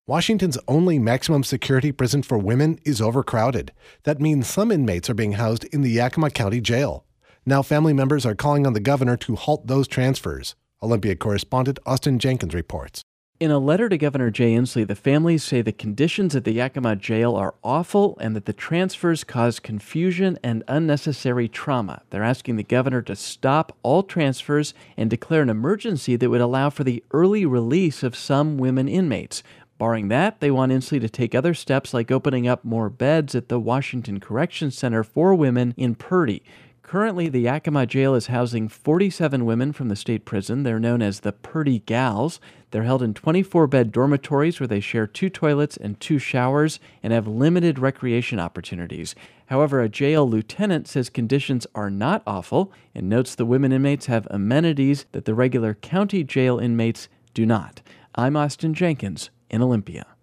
Washington's only maximum security prison for women is overcrowded. That means some inmates are being housed in the Yakima County Jail. Now family members are calling on the governor to halt those transfers. Olympia correspondent Austin Jenkins reports. In a letter to Governor Jay Inslee, the families say the conditions at the Yakima jail are awful and that the transfers cause confusion and unnecessary trauma. They're asking the governor to stop all transfers and declare an emergency that would allow for the early release of some women inmates. Barring that, they want Inslee to take other steps like opening up more beds at the Washington Correction Center for Women in Purdy. Currently, the Yakima jail is housing 47 women from the state prison. They're known as the Purdy Gals. They're held in 24-bed dormitories where they share 2 toilets and 2 showers and have limited recreation opportunities. However, a jail lieutenant says conditions are not awful and notes the women inmates have amenities that the regular county jail inmates do not. I'm Austin Jenkins in Olympia.